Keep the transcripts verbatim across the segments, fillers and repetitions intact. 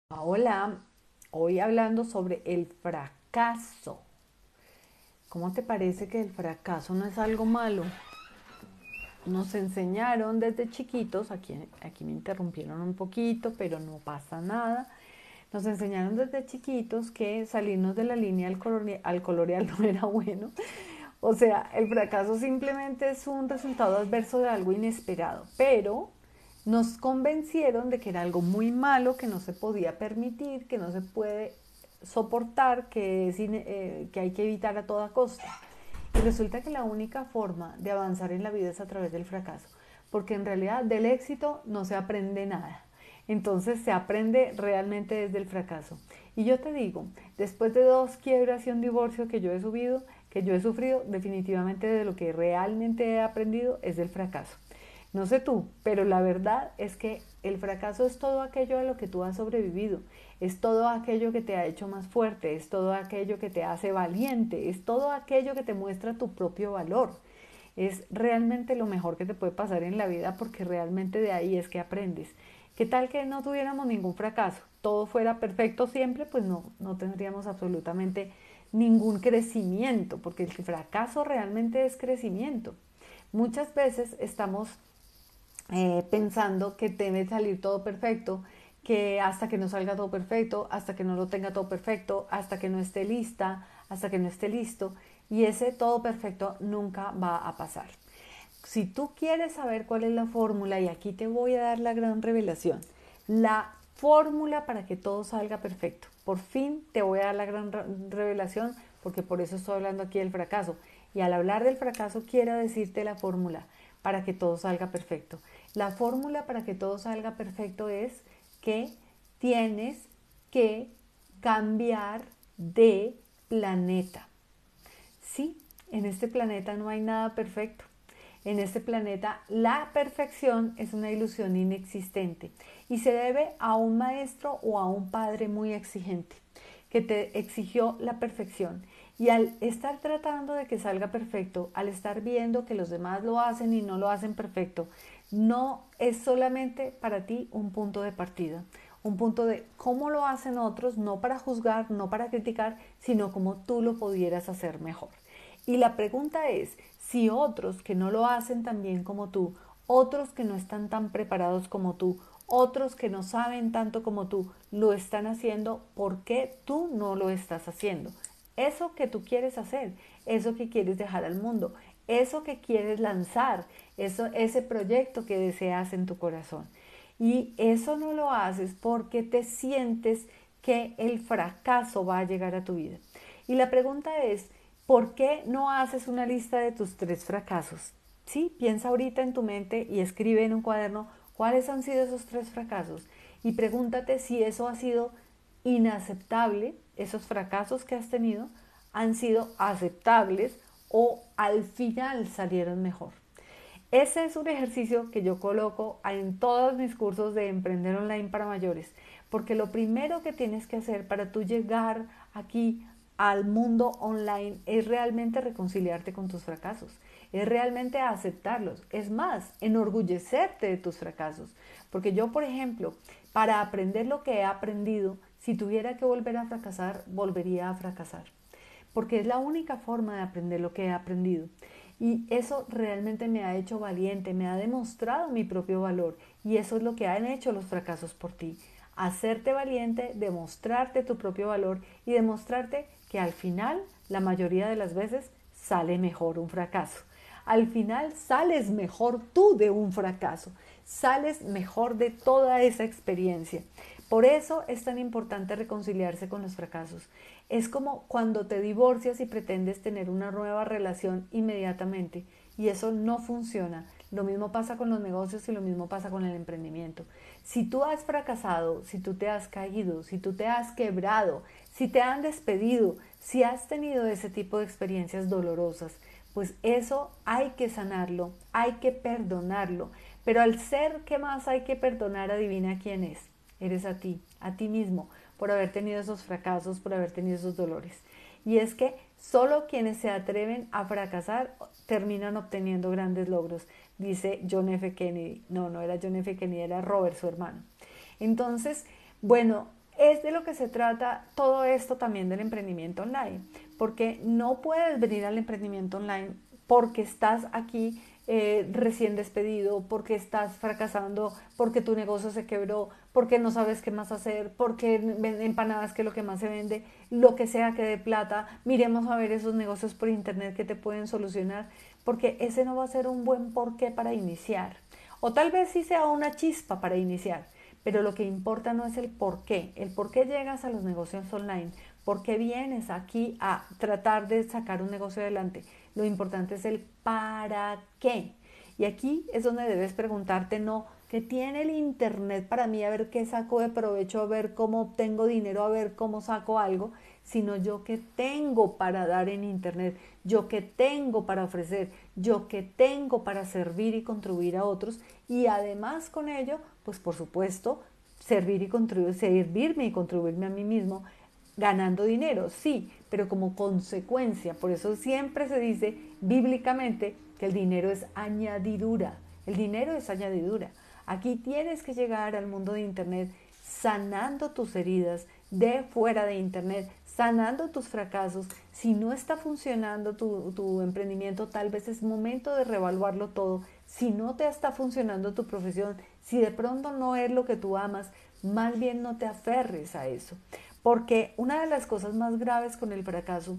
Hola, hoy hablando sobre el fracaso. ¿Cómo te parece que el fracaso no es algo malo? Nos enseñaron desde chiquitos, aquí, aquí me interrumpieron un poquito, pero no pasa nada. Nos enseñaron desde chiquitos que salirnos de la línea al, colore- al colorear no era bueno. O sea, el fracaso simplemente es un resultado adverso de algo inesperado, pero nos convencieron de que era algo muy malo, que no se podía permitir, que no se puede soportar, que, es ine- eh, que hay que evitar a toda costa. Y resulta que la única forma de avanzar en la vida es a través del fracaso, porque en realidad del éxito no se aprende nada. Entonces se aprende realmente desde el fracaso. Y yo te digo, después de dos quiebras y un divorcio que yo he subido, que yo he sufrido, definitivamente de lo que realmente he aprendido es del fracaso. No sé tú, pero la verdad es que el fracaso es todo aquello a lo que tú has sobrevivido, es todo aquello que te ha hecho más fuerte, es todo aquello que te hace valiente, es todo aquello que te muestra tu propio valor. Es realmente lo mejor que te puede pasar en la vida porque realmente de ahí es que aprendes. ¿Qué tal que no tuviéramos ningún fracaso? Todo fuera perfecto siempre, pues no, no tendríamos absolutamente ningún crecimiento, porque el fracaso realmente es crecimiento. Muchas veces estamos eh, pensando que debe salir todo perfecto, que hasta que no salga todo perfecto, hasta que no lo tenga todo perfecto, hasta que no esté lista, hasta que no esté listo, y ese todo perfecto nunca va a pasar. Si tú quieres saber cuál es la fórmula, y aquí te voy a dar la gran revelación, la fórmula para que todo salga perfecto. Por fin te voy a dar la gran revelación, porque por eso estoy hablando aquí del fracaso. Y al hablar del fracaso quiero decirte la fórmula para que todo salga perfecto. La fórmula para que todo salga perfecto es que tienes que cambiar de planeta. Sí, en este planeta no hay nada perfecto. En este planeta la perfección es una ilusión inexistente y se debe a un maestro o a un padre muy exigente que te exigió la perfección. Y al estar tratando de que salga perfecto, al estar viendo que los demás lo hacen y no lo hacen perfecto, no es solamente para ti un punto de partida, un punto de cómo lo hacen otros, no para juzgar, no para criticar, sino como tú lo pudieras hacer mejor. Y la pregunta es, si otros que no lo hacen tan bien como tú, otros que no están tan preparados como tú, otros que no saben tanto como tú, lo están haciendo, ¿por qué tú no lo estás haciendo? Eso que tú quieres hacer, eso que quieres dejar al mundo, eso que quieres lanzar, eso, ese proyecto que deseas en tu corazón. Y eso no lo haces porque te sientes que el fracaso va a llegar a tu vida. Y la pregunta es, ¿por qué no haces una lista de tus tres fracasos? Sí, piensa ahorita en tu mente y escribe en un cuaderno cuáles han sido esos tres fracasos y pregúntate si eso ha sido inaceptable, esos fracasos que has tenido han sido aceptables o al final salieron mejor. Ese es un ejercicio que yo coloco en todos mis cursos de Emprender Online para mayores, porque lo primero que tienes que hacer para tú llegar aquí al mundo online es realmente reconciliarte con tus fracasos, es realmente aceptarlos, es más, enorgullecerte de tus fracasos. Porque yo, por ejemplo, para aprender lo que he aprendido, si tuviera que volver a fracasar, volvería a fracasar porque es la única forma de aprender lo que he aprendido. Y eso realmente me ha hecho valiente, me ha demostrado mi propio valor. Y eso es lo que han hecho los fracasos por ti. Hacerte valiente, demostrarte tu propio valor y demostrarte que al final, la mayoría de las veces, sale mejor un fracaso. Al final sales mejor tú de un fracaso, sales mejor de toda esa experiencia. Por eso es tan importante reconciliarse con los fracasos. Es como cuando te divorcias y pretendes tener una nueva relación inmediatamente y eso no funciona. Lo mismo pasa con los negocios y lo mismo pasa con el emprendimiento. Si tú has fracasado, si tú te has caído, si tú te has quebrado, si te han despedido, si has tenido ese tipo de experiencias dolorosas, pues eso hay que sanarlo, hay que perdonarlo. Pero al ser que más hay que perdonar, adivina quién es. Eres a ti, a ti mismo, por haber tenido esos fracasos, por haber tenido esos dolores. Y es que solo quienes se atreven a fracasar terminan obteniendo grandes logros, dice John F. Kennedy. No, no era John F. Kennedy, era Robert, su hermano. Entonces, bueno, es de lo que se trata todo esto también del emprendimiento online, porque no puedes venir al emprendimiento online porque estás aquí eh, recién despedido, porque estás fracasando, porque tu negocio se quebró, porque no sabes qué más hacer, porque empanadas que es lo que más se vende, lo que sea que dé plata, miremos a ver esos negocios por internet que te pueden solucionar, porque ese no va a ser un buen porqué para iniciar. O tal vez sí sea una chispa para iniciar, pero lo que importa no es el por qué, el por qué llegas a los negocios online, por qué vienes aquí a tratar de sacar un negocio adelante. Lo importante es el para qué. Y aquí es donde debes preguntarte, no, ¿qué tiene el internet para mí? A ver qué saco de provecho, a ver cómo obtengo dinero, a ver cómo saco algo, sino yo qué tengo para dar en internet, yo qué tengo para ofrecer, yo qué tengo para servir y contribuir a otros, y además con ello, pues por supuesto, servir y contribuir, servirme y contribuirme a mí mismo, ganando dinero, sí, pero como consecuencia. Por eso siempre se dice bíblicamente que el dinero es añadidura. El dinero es añadidura. Aquí tienes que llegar al mundo de internet sanando tus heridas de fuera de internet, sanando tus fracasos. Si no está funcionando tu, tu emprendimiento, tal vez es momento de reevaluarlo todo. Si no te está funcionando tu profesión, si de pronto no es lo que tú amas, más bien no te aferres a eso. Porque una de las cosas más graves con el fracaso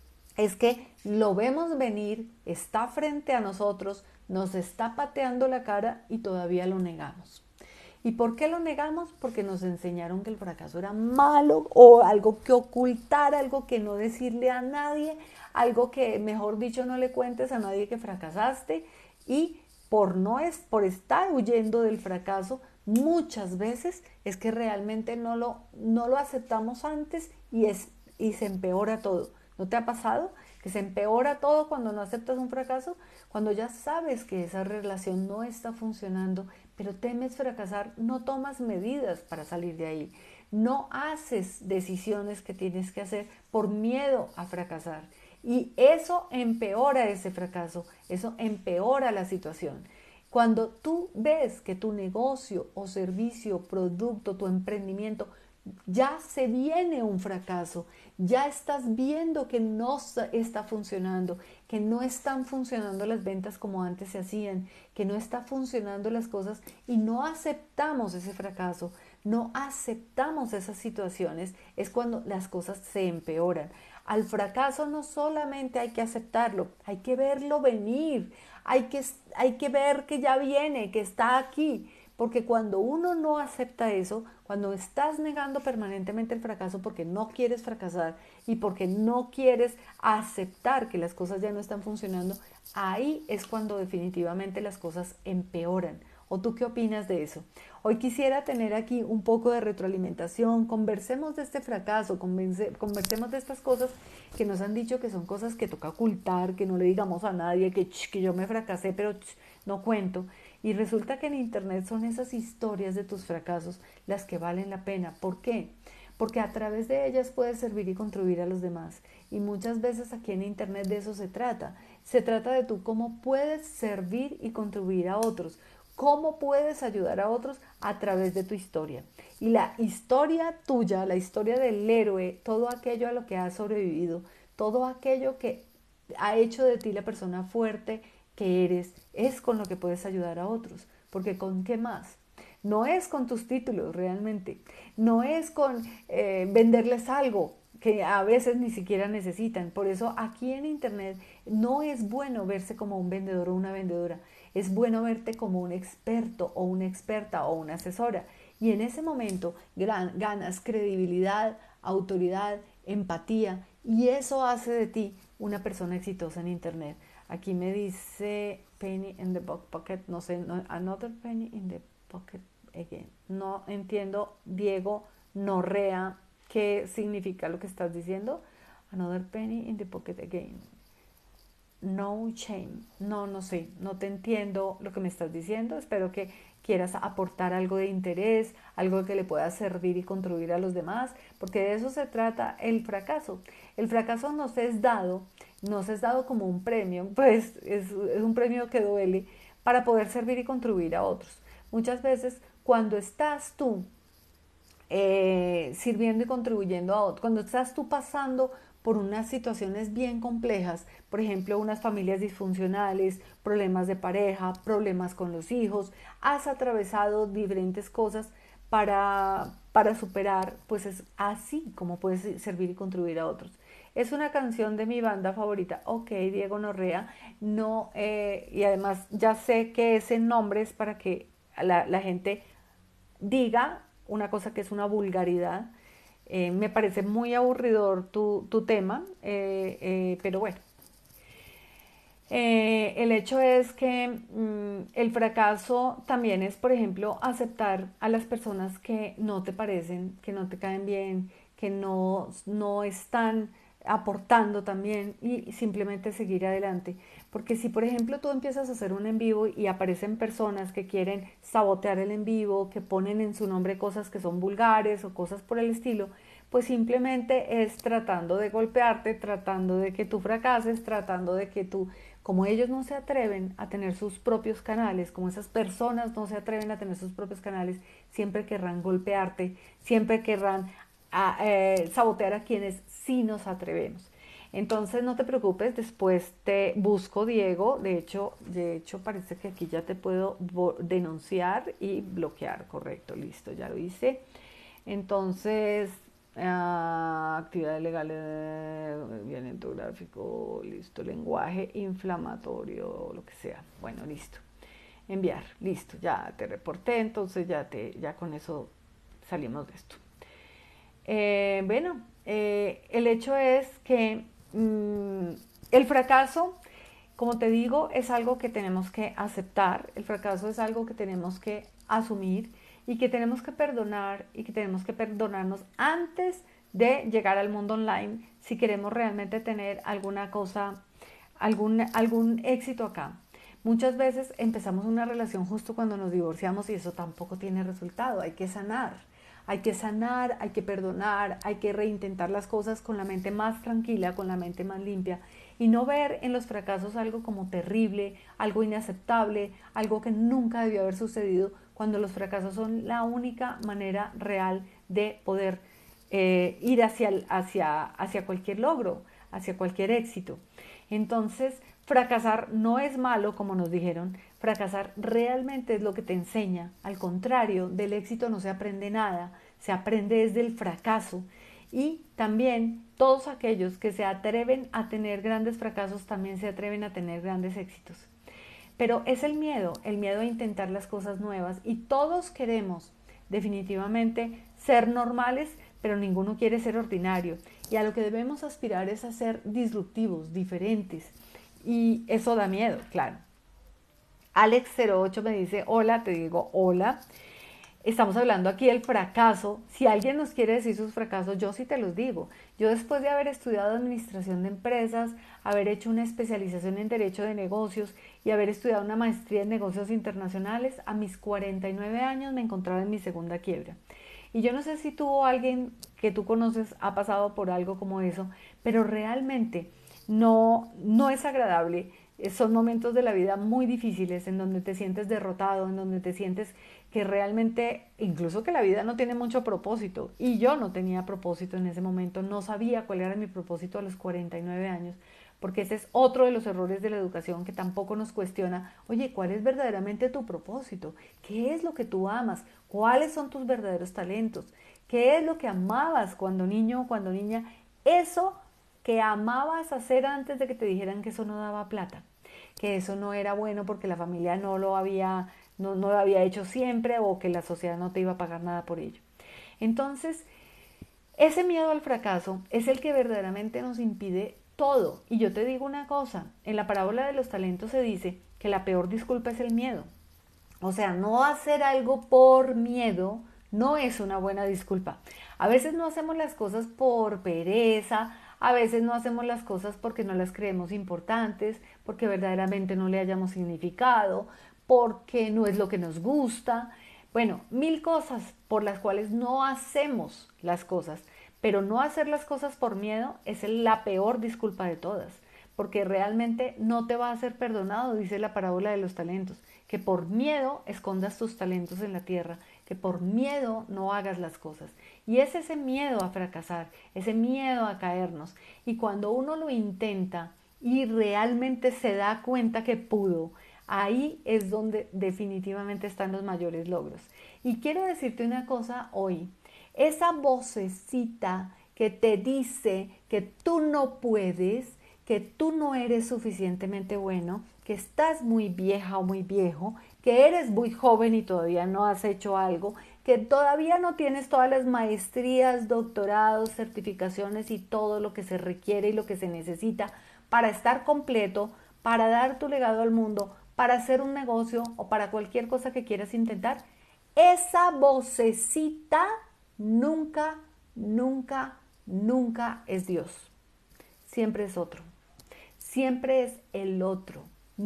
es que lo vemos venir, está frente a nosotros, nos está pateando la cara y todavía lo negamos. ¿Y por qué lo negamos? Porque nos enseñaron que el fracaso era malo o algo que ocultar, algo que no decirle a nadie, algo que, mejor dicho, no le cuentes a nadie que fracasaste, y por no es por estar huyendo del fracaso, muchas veces es que realmente no lo, no lo aceptamos antes y, es, y se empeora todo. ¿No te ha pasado que se empeora todo cuando no aceptas un fracaso? Cuando ya sabes que esa relación no está funcionando, pero temes fracasar, no tomas medidas para salir de ahí. No haces decisiones que tienes que hacer por miedo a fracasar. Y eso empeora ese fracaso, eso empeora la situación. Cuando tú ves que tu negocio o servicio, producto, tu emprendimiento ya se viene un fracaso, ya estás viendo que no está funcionando, que no están funcionando las ventas como antes se hacían, que no están funcionando las cosas y no aceptamos ese fracaso, no aceptamos esas situaciones, es cuando las cosas se empeoran. Al fracaso no solamente hay que aceptarlo, hay que verlo venir, hay que, hay que ver que ya viene, que está aquí. Porque cuando uno no acepta eso, cuando estás negando permanentemente el fracaso porque no quieres fracasar y porque no quieres aceptar que las cosas ya no están funcionando, ahí es cuando definitivamente las cosas empeoran. ¿O tú qué opinas de eso? Hoy quisiera tener aquí un poco de retroalimentación, conversemos de este fracaso, conversemos de estas cosas que nos han dicho que son cosas que toca ocultar, que no le digamos a nadie, que, que yo me fracasé, pero no cuento. Y resulta que en internet son esas historias de tus fracasos las que valen la pena. ¿Por qué? Porque a través de ellas puedes servir y contribuir a los demás. Y muchas veces aquí en internet de eso se trata. Se trata de tú cómo puedes servir y contribuir a otros. Cómo puedes ayudar a otros a través de tu historia. Y la historia tuya, la historia del héroe, todo aquello a lo que has sobrevivido, todo aquello que ha hecho de ti la persona fuerte que eres, es con lo que puedes ayudar a otros. Porque ¿con qué más? No es con tus títulos realmente, no es con eh, venderles algo que a veces ni siquiera necesitan. Por eso aquí en internet no es bueno verse como un vendedor o una vendedora, es bueno verte como un experto o una experta o una asesora. Y en ese momento ganas credibilidad, autoridad, empatía, y eso hace de ti una persona exitosa en internet. Aquí me dice penny in the pocket, no sé, no, another penny in the pocket again. No entiendo, Diego Norrea, qué significa lo que estás diciendo. Another penny in the pocket again. No shame. No, no sé, no te entiendo lo que me estás diciendo. Espero que quieras aportar algo de interés, algo que le pueda servir y contribuir a los demás, porque de eso se trata el fracaso. El fracaso nos es dado, nos es dado como un premio, pues es, es un premio que duele para poder servir y contribuir a otros. Muchas veces cuando estás tú eh, sirviendo y contribuyendo a otros. Cuando estás tú pasando por unas situaciones bien complejas, por ejemplo, unas familias disfuncionales, problemas de pareja, problemas con los hijos, has atravesado diferentes cosas para, para superar, pues es así como puedes servir y contribuir a otros. Es una canción de mi banda favorita, ok, Diego Norrea, no, eh, y además ya sé que ese nombre es para que la, la gente diga una cosa que es una vulgaridad. Eh, me parece muy aburridor tu, tu tema, eh, eh, pero bueno. Eh, el hecho es que mm, el fracaso también es, por ejemplo, aceptar a las personas que no te parecen, que no te caen bien, que no, no están aportando también y simplemente seguir adelante. Porque si, por ejemplo, tú empiezas a hacer un en vivo y aparecen personas que quieren sabotear el en vivo, que ponen en su nombre cosas que son vulgares o cosas por el estilo, pues simplemente es tratando de golpearte, tratando de que tú fracases, tratando de que tú, como ellos no se atreven a tener sus propios canales, como esas personas no se atreven a tener sus propios canales, siempre querrán golpearte, siempre querrán a, eh, sabotear a quienes sí nos atrevemos. Entonces no te preocupes, después te busco, Diego. De hecho, de hecho parece que aquí ya te puedo denunciar y bloquear. Correcto, listo, ya lo hice. Entonces, uh, actividades legales, violento gráfico, listo, lenguaje inflamatorio, lo que sea. Bueno, listo. Enviar, listo, ya te reporté, entonces ya, te, ya con eso salimos de esto. Eh, bueno, eh, el hecho es que mmm, el fracaso, como te digo, es algo que tenemos que aceptar, el fracaso es algo que tenemos que asumir y que tenemos que perdonar y que tenemos que perdonarnos antes de llegar al mundo online si queremos realmente tener alguna cosa, algún, algún éxito acá. Muchas veces empezamos una relación justo cuando nos divorciamos y eso tampoco tiene resultado, hay que sanar. Hay que sanar, hay que perdonar, hay que reintentar las cosas con la mente más tranquila, con la mente más limpia y no ver en los fracasos algo como terrible, algo inaceptable, algo que nunca debió haber sucedido, cuando los fracasos son la única manera real de poder eh, ir hacia, hacia, hacia cualquier logro, hacia cualquier éxito. Entonces, fracasar no es malo, como nos dijeron, fracasar realmente es lo que te enseña. Al contrario, del éxito no se aprende nada, se aprende desde el fracaso. Y también todos aquellos que se atreven a tener grandes fracasos también se atreven a tener grandes éxitos. Pero es el miedo, el miedo a intentar las cosas nuevas y todos queremos definitivamente ser normales, pero ninguno quiere ser ordinario. Y a lo que debemos aspirar es a ser disruptivos, diferentes. Y eso da miedo, claro. Alex cero ocho me dice, hola, te digo hola. Estamos hablando aquí del fracaso. Si alguien nos quiere decir sus fracasos, yo sí te los digo. Yo después de haber estudiado administración de empresas, haber hecho una especialización en derecho de negocios y haber estudiado una maestría en negocios internacionales, a mis cuarenta y nueve años me encontraba en mi segunda quiebra. Y yo no sé si tú o alguien que tú conoces ha pasado por algo como eso, pero realmente no, no es agradable. Son momentos de la vida muy difíciles en donde te sientes derrotado, en donde te sientes que realmente, incluso que la vida no tiene mucho propósito. Y yo no tenía propósito en ese momento, no sabía cuál era mi propósito a los cuarenta y nueve años, porque ese es otro de los errores de la educación que tampoco nos cuestiona, oye, ¿cuál es verdaderamente tu propósito? ¿Qué es lo que tú amas? ¿Cuáles son tus verdaderos talentos? ¿Qué es lo que amabas cuando niño o cuando niña? Eso que amabas hacer antes de que te dijeran que eso no daba plata, que eso no era bueno porque la familia no lo había, no, no lo había hecho siempre o que la sociedad no te iba a pagar nada por ello. Entonces, ese miedo al fracaso es el que verdaderamente nos impide todo. Y yo te digo una cosa, en la parábola de los talentos se dice que la peor disculpa es el miedo. O sea, no hacer algo por miedo no es una buena disculpa. A veces no hacemos las cosas por pereza, a veces no hacemos las cosas porque no las creemos importantes, porque verdaderamente no le hayamos significado, porque no es lo que nos gusta. Bueno, mil cosas por las cuales no hacemos las cosas, pero no hacer las cosas por miedo es la peor disculpa de todas, porque realmente no te va a ser perdonado, dice la parábola de los talentos, que por miedo escondas tus talentos en la tierra, que por miedo no hagas las cosas. Y es ese miedo a fracasar, ese miedo a caernos. Y cuando uno lo intenta y realmente se da cuenta que pudo, ahí es donde definitivamente están los mayores logros. Y quiero decirte una cosa hoy, esa vocecita que te dice que tú no puedes, que tú no eres suficientemente bueno, que estás muy vieja o muy viejo, que eres muy joven y todavía no has hecho algo, que todavía no tienes todas las maestrías, doctorados, certificaciones y todo lo que se requiere y lo que se necesita para estar completo, para dar tu legado al mundo, para hacer un negocio o para cualquier cosa que quieras intentar. Esa vocecita nunca, nunca, nunca es Dios. Siempre es otro. Siempre es el otro.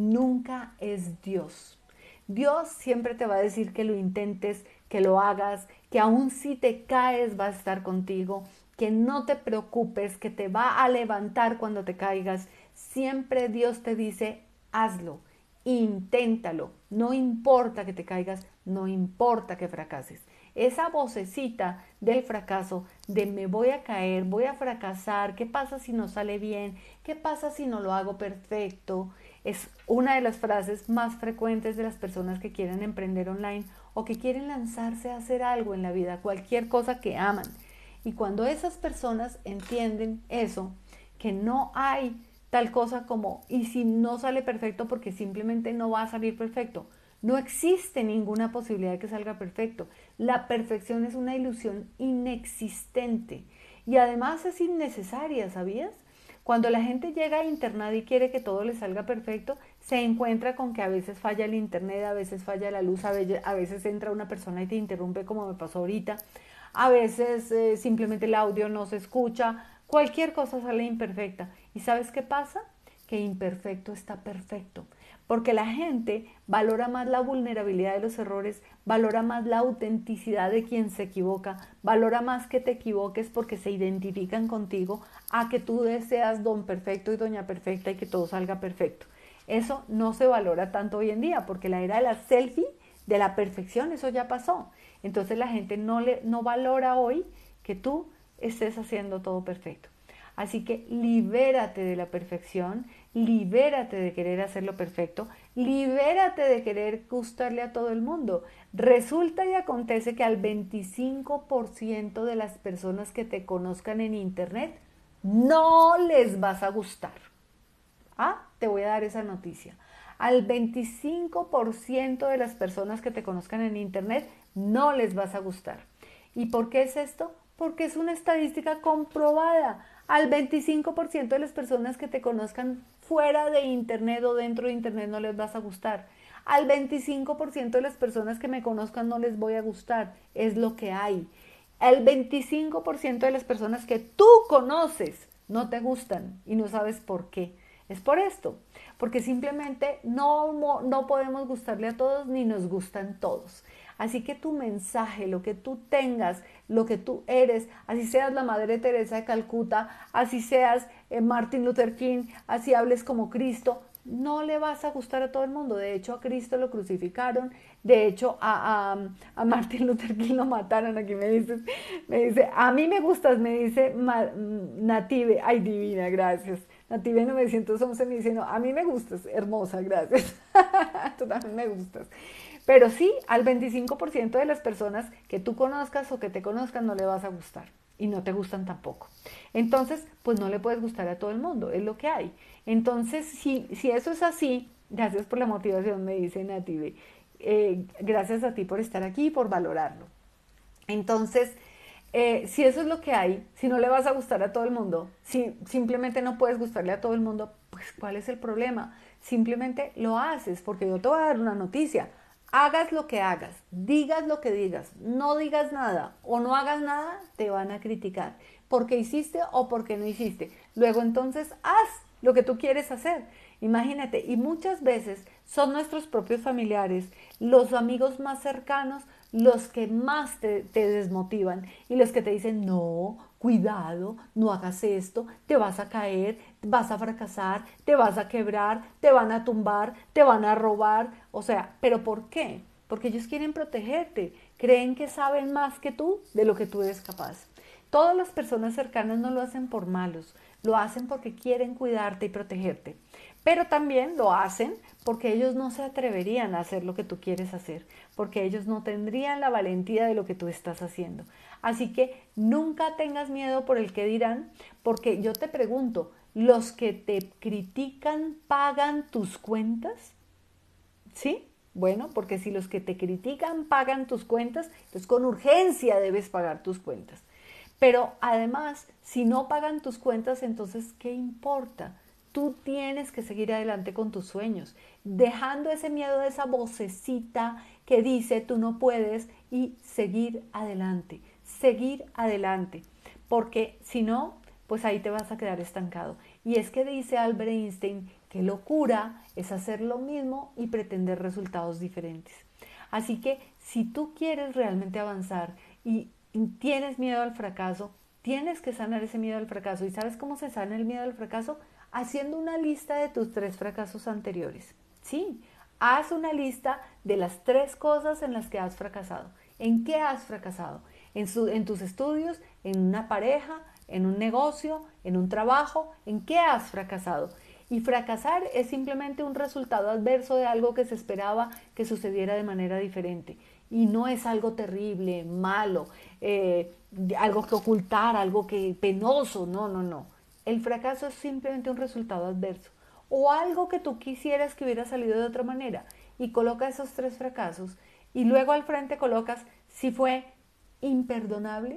Nunca es Dios. Dios siempre te va a decir que lo intentes, que lo hagas, que aun si te caes va a estar contigo, que no te preocupes, que te va a levantar cuando te caigas. Siempre Dios te dice, hazlo, inténtalo, no importa que te caigas, no importa que fracases. Esa vocecita del fracaso, de me voy a caer, voy a fracasar, ¿qué pasa si no sale bien? ¿Qué pasa si no lo hago perfecto? Es una de las frases más frecuentes de las personas que quieren emprender online o que quieren lanzarse a hacer algo en la vida, cualquier cosa que aman. Y cuando esas personas entienden eso, que no hay tal cosa como, y si no sale perfecto porque simplemente no va a salir perfecto. No existe ninguna posibilidad de que salga perfecto. La perfección es una ilusión inexistente y además es innecesaria, ¿sabías? Cuando la gente llega a internet y quiere que todo le salga perfecto, se encuentra con que a veces falla el internet, a veces falla la luz, a veces, a veces entra una persona y te interrumpe como me pasó ahorita, a veces eh, simplemente el audio no se escucha, cualquier cosa sale imperfecta. ¿Y sabes qué pasa? Que imperfecto está perfecto. Porque la gente valora más la vulnerabilidad de los errores, valora más la autenticidad de quien se equivoca, valora más que te equivoques porque se identifican contigo a que tú deseas don perfecto y doña perfecta y que todo salga perfecto. Eso no se valora tanto hoy en día porque la era de la selfie, de la perfección, eso ya pasó. Entonces la gente no, le, no valora hoy que tú estés haciendo todo perfecto. Así que libérate de la perfección, libérate de querer hacerlo perfecto, libérate de querer gustarle a todo el mundo. Resulta y acontece que al veinticinco por ciento de las personas que te conozcan en internet no les vas a gustar. Ah, te voy a dar esa noticia. Al veinticinco por ciento de las personas que te conozcan en internet no les vas a gustar. ¿Y por qué es esto? Porque es una estadística comprobada. Al veinticinco por ciento de las personas que te conozcan fuera de internet o dentro de internet no les vas a gustar. Al veinticinco por ciento de las personas que me conozcan no les voy a gustar. Es lo que hay. Al veinticinco por ciento de las personas que tú conoces no te gustan y no sabes por qué. Es por esto, porque simplemente no, no podemos gustarle a todos ni nos gustan todos. Así que tu mensaje, lo que tú tengas, lo que tú eres, así seas la Madre Teresa de Calcuta, así seas eh, Martin Luther King, así hables como Cristo, no le vas a gustar a todo el mundo. De hecho, a Cristo lo crucificaron, de hecho, a, a, a Martin Luther King lo mataron. Aquí me dices, me dice, a mí me gustas, me dice Ma, Native, ay divina, gracias. Native novecientos once me dice, no, a mí me gustas, hermosa, gracias. Tú también me gustas. Pero sí, al veinticinco por ciento de las personas que tú conozcas o que te conozcan no le vas a gustar y no te gustan tampoco. Entonces, pues no le puedes gustar a todo el mundo, es lo que hay. Entonces, si, si eso es así, gracias por la motivación, me dice Native. Eh, gracias a ti por estar aquí y por valorarlo. Entonces, eh, si eso es lo que hay, si no le vas a gustar a todo el mundo, si simplemente no puedes gustarle a todo el mundo, pues ¿cuál es el problema? Simplemente lo haces, porque yo te voy a dar una noticia. Hagas lo que hagas, digas lo que digas, no digas nada o no hagas nada, te van a criticar. Porque hiciste o porque no hiciste. Luego entonces haz lo que tú quieres hacer. Imagínate, y muchas veces son nuestros propios familiares, los amigos más cercanos, los que más te, te desmotivan y los que te dicen, no, cuidado, no hagas esto, te vas a caer, vas a fracasar, te vas a quebrar, te van a tumbar, te van a robar. O sea, ¿pero por qué? Porque ellos quieren protegerte, creen que saben más que tú de lo que tú eres capaz. Todas las personas cercanas no lo hacen por malos, lo hacen porque quieren cuidarte y protegerte. Pero también lo hacen porque ellos no se atreverían a hacer lo que tú quieres hacer, porque ellos no tendrían la valentía de lo que tú estás haciendo. Así que nunca tengas miedo por el que dirán, porque yo te pregunto, ¿los que te critican pagan tus cuentas? ¿Sí? Bueno, porque si los que te critican pagan tus cuentas, entonces con urgencia debes pagar tus cuentas. Pero además, si no pagan tus cuentas, entonces, ¿qué importa? Tú tienes que seguir adelante con tus sueños, dejando ese miedo de esa vocecita que dice tú no puedes y seguir adelante, seguir adelante, porque si no, pues ahí te vas a quedar estancado. Y es que dice Albert Einstein que locura es hacer lo mismo y pretender resultados diferentes. Así que si tú quieres realmente avanzar y tienes miedo al fracaso, tienes que sanar ese miedo al fracaso. ¿Y sabes cómo se sana el miedo al fracaso? Haciendo una lista de tus tres fracasos anteriores. Sí, haz una lista de las tres cosas en las que has fracasado. ¿En qué has fracasado? En, su, en tus estudios, en una pareja, en un negocio, en un trabajo. ¿En qué has fracasado? Y fracasar es simplemente un resultado adverso de algo que se esperaba que sucediera de manera diferente. Y no es algo terrible, malo, eh, algo que ocultar, algo que penoso, no, no, no. El fracaso es simplemente un resultado adverso o algo que tú quisieras que hubiera salido de otra manera y coloca esos tres fracasos y luego al frente colocas si fue imperdonable.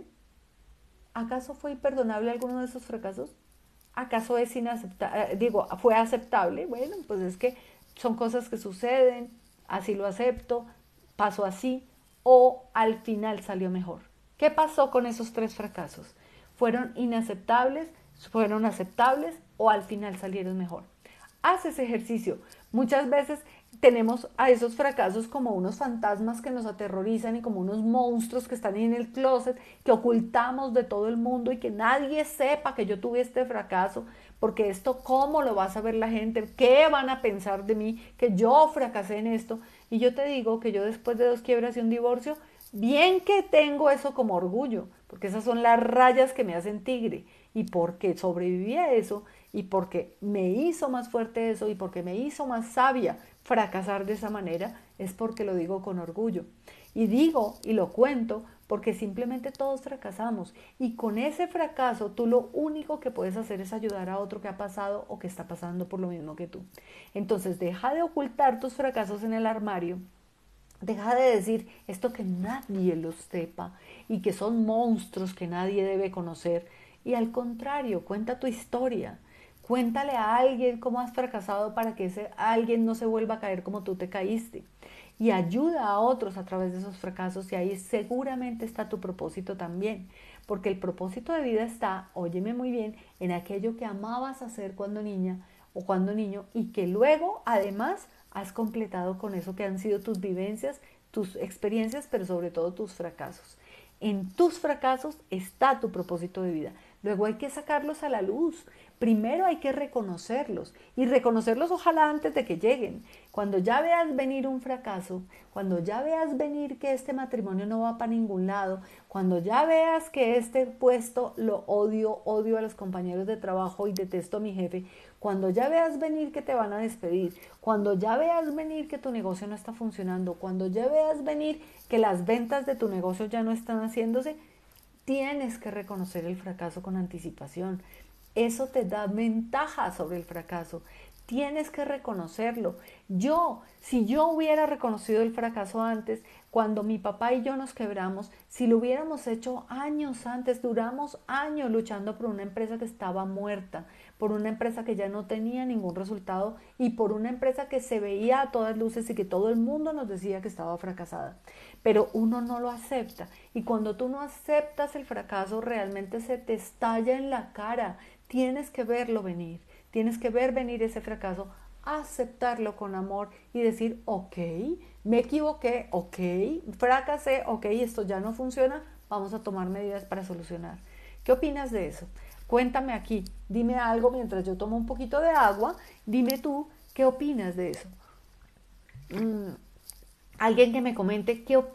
¿Acaso fue imperdonable alguno de esos fracasos? ¿Acaso es inaceptable? Digo, ¿fue aceptable? Bueno, pues es que son cosas que suceden, así lo acepto, pasó así o al final salió mejor. ¿Qué pasó con esos tres fracasos? ¿Fueron inaceptables? ¿Fueron aceptables o al final salieron mejor? Haz ese ejercicio. Muchas veces tenemos a esos fracasos como unos fantasmas que nos aterrorizan y como unos monstruos que están ahí en el closet, que ocultamos de todo el mundo y que nadie sepa que yo tuve este fracaso, porque esto, ¿cómo lo va a saber la gente? ¿Qué van a pensar de mí? Que yo fracasé en esto. Y yo te digo que yo después de dos quiebras y un divorcio, bien que tengo eso como orgullo, porque esas son las rayas que me hacen tigre y porque sobreviví a eso y porque me hizo más fuerte eso y porque me hizo más sabia fracasar de esa manera, es porque lo digo con orgullo. Y digo y lo cuento porque simplemente todos fracasamos y con ese fracaso tú lo único que puedes hacer es ayudar a otro que ha pasado o que está pasando por lo mismo que tú. Entonces deja de ocultar tus fracasos en el armario. Deja de decir esto que nadie lo sepa y que son monstruos que nadie debe conocer. Y al contrario, cuenta tu historia. Cuéntale a alguien cómo has fracasado para que ese alguien no se vuelva a caer como tú te caíste. Y ayuda a otros a través de esos fracasos y ahí seguramente está tu propósito también. Porque el propósito de vida está, óyeme muy bien, en aquello que amabas hacer cuando niña o cuando niño y que luego además has completado con eso que han sido tus vivencias, tus experiencias, pero sobre todo tus fracasos. En tus fracasos está tu propósito de vida. Luego hay que sacarlos a la luz. Primero hay que reconocerlos y reconocerlos ojalá antes de que lleguen. Cuando ya veas venir un fracaso, cuando ya veas venir que este matrimonio no va para ningún lado, cuando ya veas que este puesto lo odio, odio a los compañeros de trabajo y detesto a mi jefe, cuando ya veas venir que te van a despedir, cuando ya veas venir que tu negocio no está funcionando, cuando ya veas venir que las ventas de tu negocio ya no están haciéndose, tienes que reconocer el fracaso con anticipación. Eso te da ventaja sobre el fracaso. Tienes que reconocerlo. Yo, si yo hubiera reconocido el fracaso antes, cuando mi papá y yo nos quebramos, si lo hubiéramos hecho años antes, duramos años luchando por una empresa que estaba muerta, por una empresa que ya no tenía ningún resultado y por una empresa que se veía a todas luces y que todo el mundo nos decía que estaba fracasada. Pero uno no lo acepta y cuando tú no aceptas el fracaso realmente se te estalla en la cara. Tienes que verlo venir, tienes que ver venir ese fracaso, aceptarlo con amor y decir, ok, me equivoqué, ok, fracasé, ok, esto ya no funciona, vamos a tomar medidas para solucionar. ¿Qué opinas de eso? Cuéntame aquí, dime algo mientras yo tomo un poquito de agua, dime tú, ¿qué opinas de eso? Mm, alguien que me comente qué opina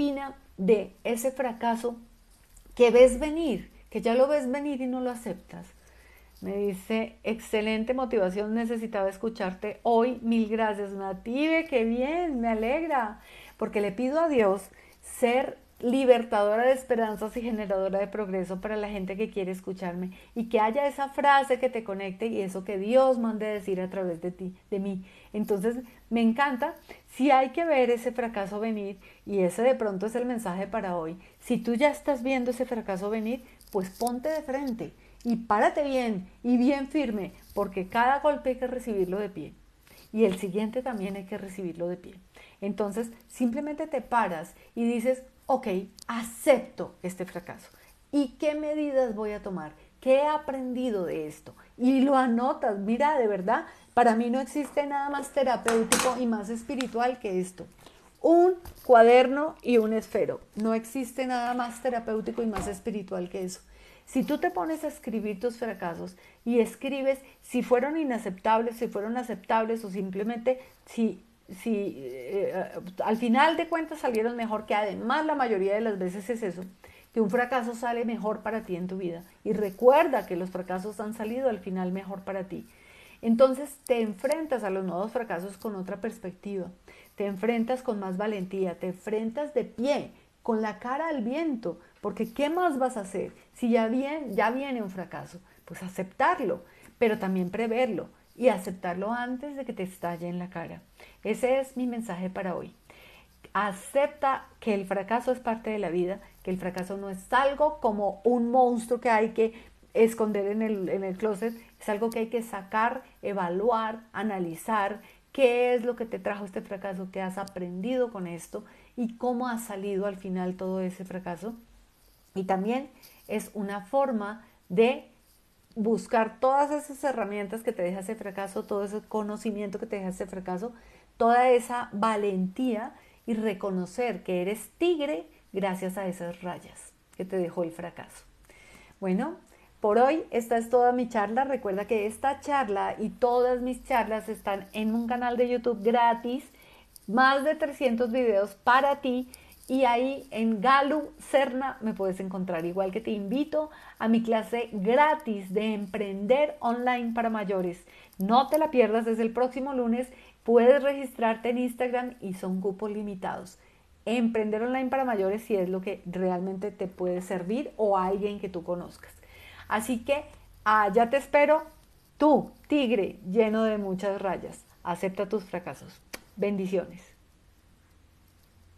de ese fracaso que ves venir, que ya lo ves venir y no lo aceptas. Me dice, excelente motivación, necesitaba escucharte hoy, mil gracias, Native, qué bien, me alegra, porque le pido a Dios ser libertadora de esperanzas y generadora de progreso para la gente que quiere escucharme y que haya esa frase que te conecte y eso que Dios mande decir a través de ti, de mí. Entonces, me encanta, si hay que ver ese fracaso venir y ese de pronto es el mensaje para hoy. Si tú ya estás viendo ese fracaso venir, pues ponte de frente y párate bien y bien firme, porque cada golpe hay que recibirlo de pie. Y el siguiente también hay que recibirlo de pie. Entonces, simplemente te paras y dices, ok, acepto este fracaso. ¿Y qué medidas voy a tomar? ¿Qué he aprendido de esto? Y lo anotas. Mira, de verdad, para mí no existe nada más terapéutico y más espiritual que esto. Un cuaderno y un esfero. No existe nada más terapéutico y más espiritual que eso. Si tú te pones a escribir tus fracasos y escribes si fueron inaceptables, si fueron aceptables o simplemente si, si eh, al final de cuentas salieron mejor, que además la mayoría de las veces es eso, que un fracaso sale mejor para ti en tu vida. Y recuerda que los fracasos han salido al final mejor para ti. Entonces te enfrentas a los nuevos fracasos con otra perspectiva, te enfrentas con más valentía, te enfrentas de pie, con la cara al viento, porque ¿qué más vas a hacer? Si ya viene, ya viene un fracaso, pues aceptarlo, pero también preverlo y aceptarlo antes de que te estalle en la cara. Ese es mi mensaje para hoy. Acepta que el fracaso es parte de la vida, que el fracaso no es algo como un monstruo que hay que esconder en el, en el closet, es algo que hay que sacar, evaluar, analizar, qué es lo que te trajo este fracaso, qué has aprendido con esto y cómo ha salido al final todo ese fracaso. Y también es una forma de buscar todas esas herramientas que te deja ese fracaso, todo ese conocimiento que te deja ese fracaso, toda esa valentía y reconocer que eres tigre gracias a esas rayas que te dejó el fracaso. Bueno, por hoy esta es toda mi charla. Recuerda que esta charla y todas mis charlas están en un canal de YouTube gratis, más de trescientos videos para ti. Y ahí en Galu Serna me puedes encontrar. Igual que te invito a mi clase gratis de emprender online para mayores. No te la pierdas, desde el próximo lunes. Puedes registrarte en Instagram y son cupos limitados. Emprender online para mayores si es lo que realmente te puede servir o a alguien que tú conozcas. Así que allá te espero, tú, tigre lleno de muchas rayas. Acepta tus fracasos. Bendiciones.